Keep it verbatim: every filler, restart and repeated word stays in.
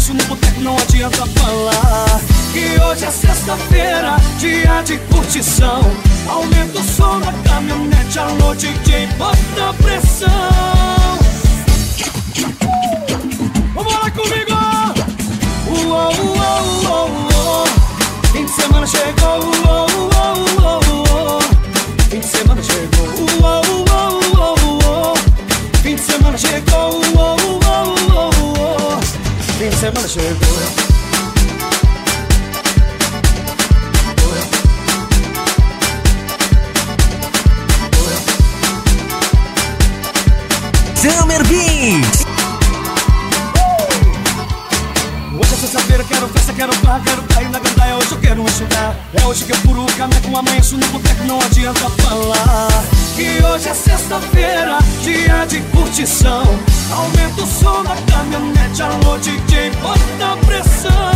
amanheço no boteco, não adianta falar. Que hoje é sexta-feira, dia de curtição. Aumenta o som da caminhonete, alô D J, bota pressão. Vamos lá comigo! Uou, uou, uou, uou. Fim de semana chegou, uou, uou, uou, uou. Fim de semana chegou, uou, uou, uou, uou. Fim de semana chegou, uou, uou, uou, uou. Fim de semana chegou. Summer Beats. Hoje é sexta-feira, quero festa, quero farra, quero cair na gandaia. Hoje eu quero enxugar. É hoje que eu furo o caneco, amanheço no boteco, não adianta falar. Que hoje é sexta-feira, dia de curtição. Aumenta o som da caminhonete, alô D J, bota pressão.